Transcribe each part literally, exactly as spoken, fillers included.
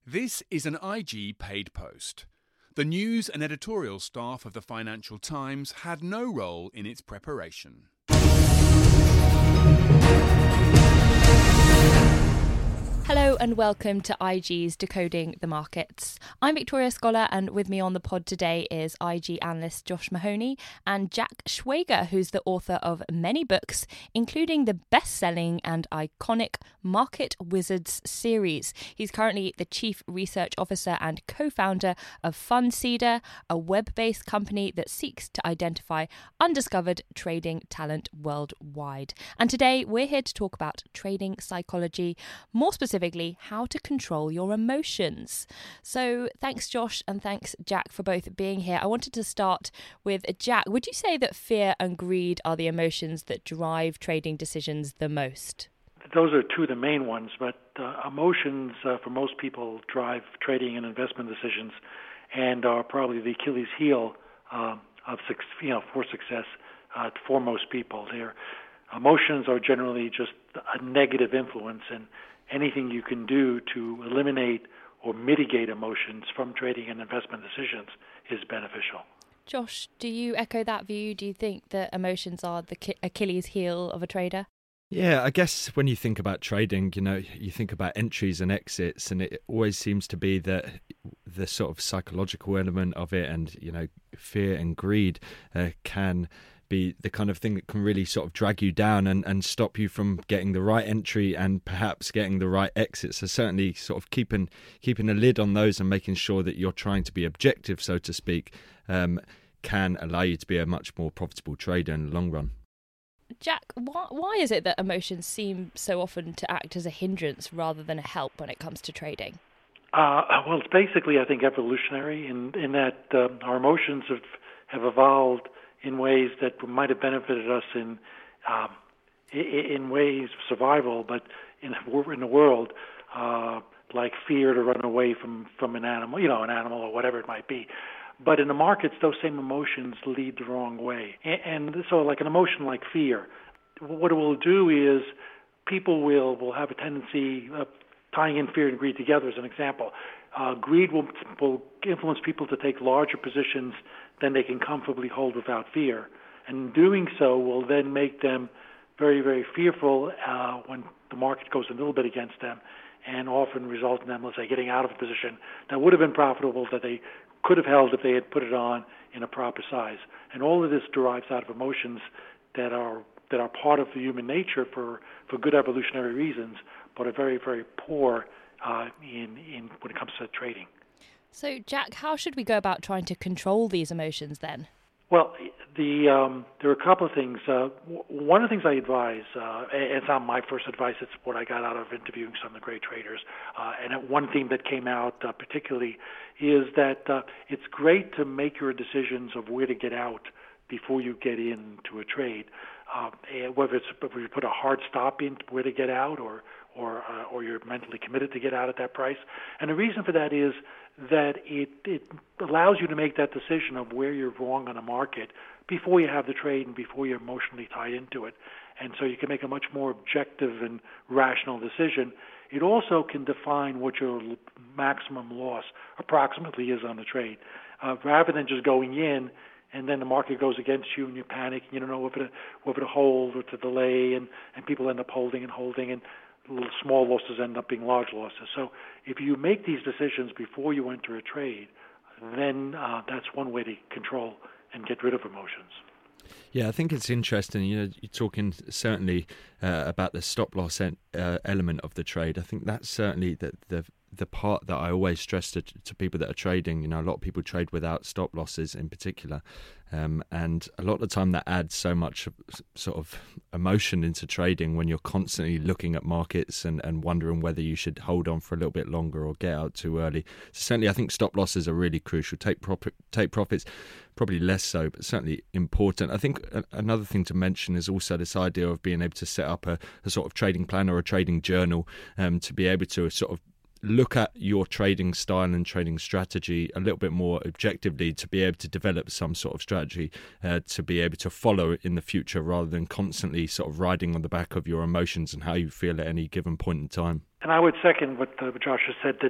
This is an I G paid post. The news and editorial staff of the Financial Times had no role in its preparation. Hello and welcome to I G's Decoding the Markets. I'm Victoria Scholar, and with me on the pod today is I G analyst Josh Mahoney and Jack Schwager, who's the author of many books, including the best-selling and iconic Market Wizards series. He's currently the Chief Research Officer and co-founder of Fundseeder, a web-based company that seeks to identify undiscovered trading talent worldwide. And today we're here to talk about trading psychology, more specifically Specifically, how to control your emotions. So thanks, Josh, and thanks, Jack, for both being here. I wanted to start with Jack. Would you say that fear and greed are the emotions that drive trading decisions the most? Those are two of the main ones, but uh, emotions uh, for most people drive trading and investment decisions and are probably the Achilles heel uh, of you know, for success uh, for most people. Their emotions are generally just a negative influence, and anything you can do to eliminate or mitigate emotions from trading and investment decisions is beneficial. Josh, do you echo that view? Do you think that emotions are the Achilles heel of a trader? Yeah, I guess when you think about trading, you know, you think about entries and exits, and it always seems to be that the sort of psychological element of it and, you know, fear and greed uh, can be the kind of thing that can really sort of drag you down and, and stop you from getting the right entry and perhaps getting the right exit. So certainly sort of keeping keeping a lid on those and making sure that you're trying to be objective, so to speak, um, can allow you to be a much more profitable trader in the long run. Jack, why, why is it that emotions seem so often to act as a hindrance rather than a help when it comes to trading? Uh, well, it's basically, I think, evolutionary in, in that um, our emotions have, have evolved in ways that might have benefited us in um, in ways of survival, but in in the world, uh, like fear to run away from, from an animal, you know, an animal or whatever it might be. But in the markets, those same emotions lead the wrong way. And, and so like an emotion like fear, what it will do is people will, will have a tendency, uh, tying in fear and greed together as an example, uh, greed will, will influence people to take larger positions than they can comfortably hold without fear. And doing so will then make them very, very fearful uh, when the market goes a little bit against them, and often result in them, let's say, getting out of a position that would have been profitable, that they could have held if they had put it on in a proper size. And all of this derives out of emotions that are that are part of the human nature for, for good evolutionary reasons, but are very, very poor uh, in, in when it comes to trading. So, Jack, how should we go about trying to control these emotions then? Well, the um, there are a couple of things. Uh, w- one of the things I advise, uh, and it's not my first advice, it's what I got out of interviewing some of the great traders, uh, and one theme that came out uh, particularly is that uh, it's great to make your decisions of where to get out before you get into a trade. Uh, whether it's whether you put a hard stop in where to get out, or or uh, or you're mentally committed to get out at that price. And the reason for that is that it, it allows you to make that decision of where you're wrong on the market before you have the trade and before you're emotionally tied into it. And so you can make a much more objective and rational decision. It also can define what your maximum loss approximately is on the trade, uh, rather than just going in and then the market goes against you and you panic, and you don't know whether to, whether to hold or to delay, and, and people end up holding and holding, and little small losses end up being large losses. So if you make these decisions before you enter a trade, then uh, that's one way to control and get rid of emotions. Yeah, I think it's interesting. You know, you're talking certainly uh, about the stop loss en- uh, element of the trade. I think that's certainly the the the part that I always stress to, to people that are trading. You know, a lot of people trade without stop losses in particular, um, and a lot of the time that adds so much sort of emotion into trading when you're constantly looking at markets and, and wondering whether you should hold on for a little bit longer or get out too early. So certainly, I think stop losses are really crucial. Take profit, take profits. Probably less so, but certainly important. I think another thing to mention is also this idea of being able to set up a, a sort of trading plan or a trading journal um, to be able to sort of look at your trading style and trading strategy a little bit more objectively, to be able to develop some sort of strategy uh, to be able to follow in the future, rather than constantly sort of riding on the back of your emotions and how you feel at any given point in time. And I would second what, uh, what Josh has said, that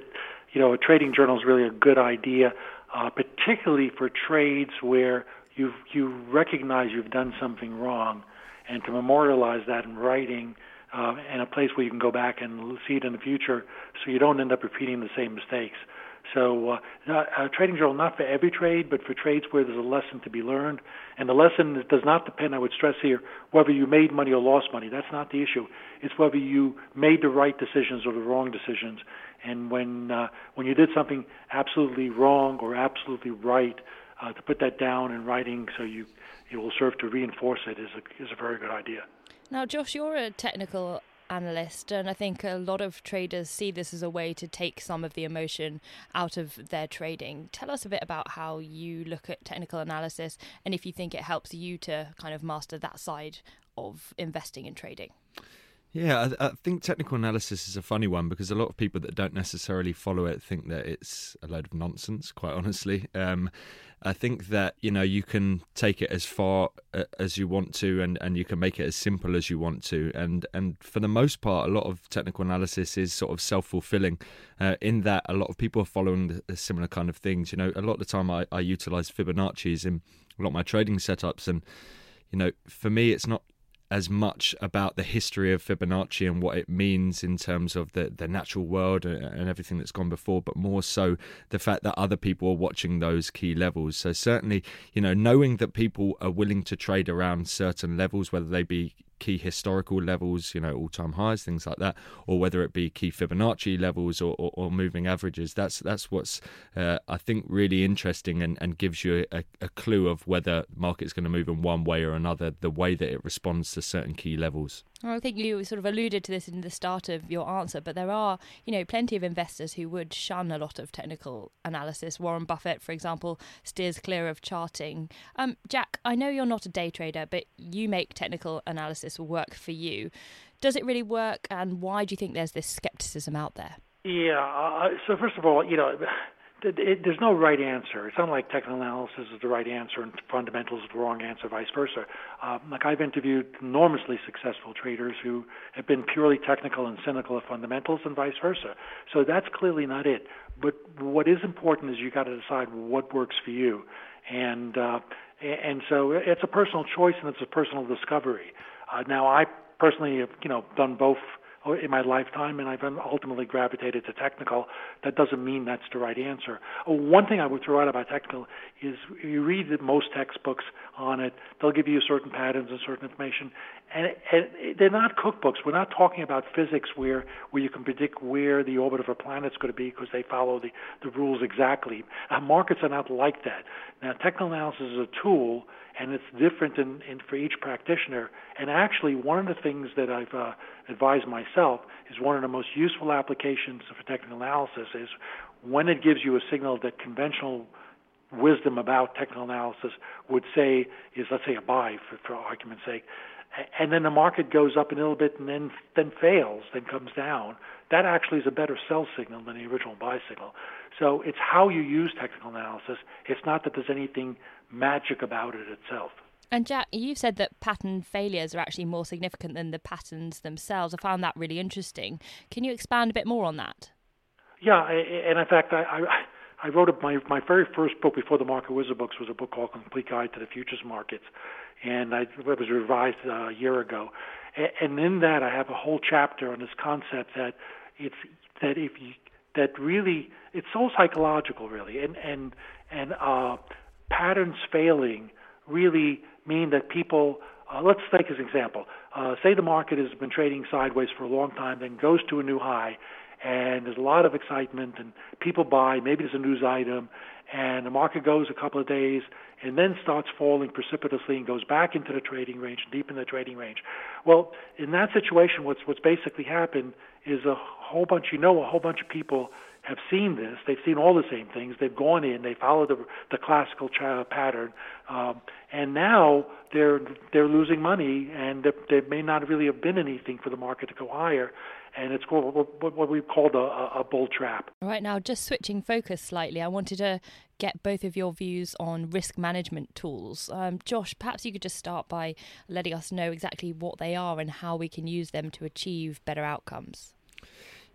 you know, a trading journal is really a good idea, uh, particularly for trades where you you recognize you've done something wrong, and to memorialize that in writing uh, in a place where you can go back and see it in the future, so you don't end up repeating the same mistakes. So uh, a trading journal, not for every trade, but for trades where there's a lesson to be learned. And the lesson does not depend, I would stress here, whether you made money or lost money. That's not the issue. It's whether you made the right decisions or the wrong decisions. And when uh, when you did something absolutely wrong or absolutely right, uh, to put that down in writing so you it will serve to reinforce it is a, is a very good idea. Now, Josh, you're a technical analyst, and I think a lot of traders see this as a way to take some of the emotion out of their trading. Tell us a bit about how you look at technical analysis and if you think it helps you to kind of master that side of investing and trading. Yeah, I, I think technical analysis is a funny one because a lot of people that don't necessarily follow it think that it's a load of nonsense, quite honestly. Um, I think that, you know, you can take it as far uh, as you want to, and, and you can make it as simple as you want to. And, and for the most part, a lot of technical analysis is sort of self-fulfilling uh, in that a lot of people are following the, the similar kind of things. You know, a lot of the time I, I utilize Fibonacci's in a lot of my trading setups. And, you know, for me, it's not as much about the history of Fibonacci and what it means in terms of the, the natural world and everything that's gone before, but more so the fact that other people are watching those key levels. So certainly, you know, knowing that people are willing to trade around certain levels, whether they be key historical levels, you know, all-time highs, things like that, or whether it be key Fibonacci levels or, or, or moving averages. That's that's what's uh, I think really interesting and, and gives you a, a clue of whether the market's going to move in one way or another, the way that it responds to certain key levels. Well, I think you sort of alluded to this in the start of your answer, but there are, you know, plenty of investors who would shun a lot of technical analysis. Warren Buffett, for example, steers clear of charting. Um, Jack, I know you're not a day trader, but you make technical analysis work for you. Does it really work, and why do you think there's this skepticism out there? Yeah, uh, so first of all, you know, It, it, there's no right answer. It's not like technical analysis is the right answer and fundamentals is the wrong answer, vice versa. Um, like I've interviewed enormously successful traders who have been purely technical and cynical of fundamentals and vice versa. So that's clearly not it. But what is important is you got to decide what works for you. And uh, and so it's a personal choice and it's a personal discovery. Uh, now, I personally have, you know, done both in my lifetime, and I've ultimately gravitated to technical. That doesn't mean that's the right answer. Oh, one thing I would throw out about technical is you read most textbooks on it, they'll give you certain patterns and certain information, and, and they're not cookbooks. We're not talking about physics where, where you can predict where the orbit of a planet's going to be because they follow the, the rules exactly. Uh, markets are not like that. Now, technical analysis is a tool, and it's different in, in for each practitioner. And actually, one of the things that I've uh, advised myself is one of the most useful applications for technical analysis is when it gives you a signal that conventional wisdom about technical analysis would say is, let's say, a buy, for, for argument's sake, and then the market goes up a little bit and then then fails, then comes down. That actually is a better sell signal than the original buy signal. So it's how you use technical analysis. It's not that there's anything magic about it itself. And Jack, you've said that pattern failures are actually more significant than the patterns themselves. I found that really interesting. Can you expand a bit more on that? Yeah, and in fact, I, I, I wrote a, my my very first book before the Market Wizard books was a book called Complete Guide to the Futures Markets, and I, it was revised uh, a year ago. And in that, I have a whole chapter on this concept that it's that if you that really it's so psychological, really, and and and uh, patterns failing really mean that people. Uh, let's take as an example. Uh, say the market has been trading sideways for a long time, then goes to a new high, and there's a lot of excitement, and people buy. Maybe there's a news item, and the market goes a couple of days, and then starts falling precipitously and goes back into the trading range, deep in the trading range. Well, in that situation, what's what's basically happened is a whole bunch, you know, a whole bunch of people have seen this. They've seen all the same things. They've gone in. They followed the the classical cha- pattern, um, and now they're they're losing money, and there, there may not really have been anything for the market to go higher, and it's called what, what we've called a, a bull trap. All right, now just switching focus slightly, I wanted to get both of your views on risk management tools. Um, Josh, perhaps you could just start by letting us know exactly what they are and how we can use them to achieve better outcomes.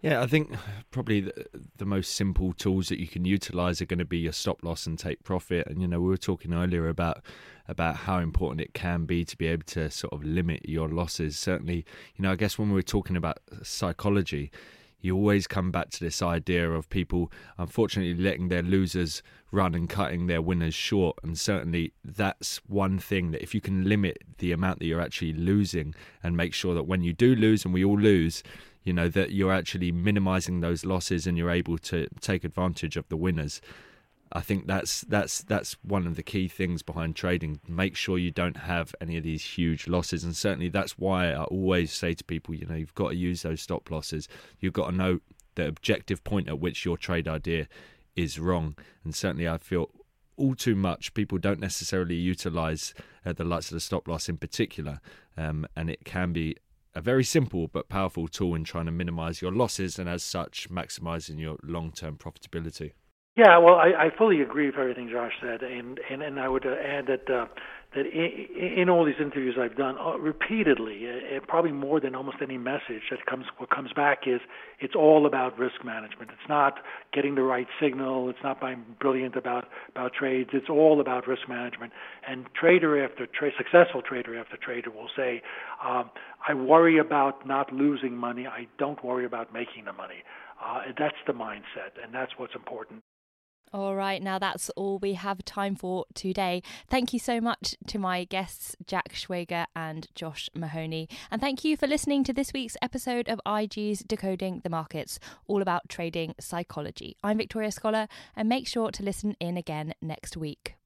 Yeah, I think probably the, the most simple tools that you can utilize are going to be your stop loss and take profit. And, you know, we were talking earlier about about how important it can be to be able to sort of limit your losses. Certainly, you know, I guess when we were talking about psychology, you always come back to this idea of people, unfortunately, letting their losers run and cutting their winners short. And certainly that's one thing that if you can limit the amount that you're actually losing and make sure that when you do lose, and we all lose, you know, that you're actually minimizing those losses and you're able to take advantage of the winners. I think that's that's that's one of the key things behind trading. Make sure you don't have any of these huge losses, and certainly that's why I always say to people, you know, you've got to use those stop losses. You've got to know the objective point at which your trade idea is wrong. And certainly I feel all too much people don't necessarily utilize uh, the likes of the stop loss in particular, um, and it can be a very simple but powerful tool in trying to minimize your losses and as such maximizing your long-term profitability. Yeah, well, I, I fully agree with everything Josh said, and and, and I would uh, add that uh, that in, in all these interviews I've done uh, repeatedly, uh, probably more than almost any message that comes what comes back is it's all about risk management. It's not getting the right signal. It's not being brilliant about about trades. It's all about risk management. And trader after trade, successful trader after trader will say, um, I worry about not losing money. I don't worry about making the money. Uh, that's the mindset, and that's what's important. All right, now that's all we have time for today. Thank you so much to my guests, Jack Schwager and Josh Mahoney. And thank you for listening to this week's episode of I G's Decoding the Markets, all about trading psychology. I'm Victoria Scholar, and make sure to listen in again next week.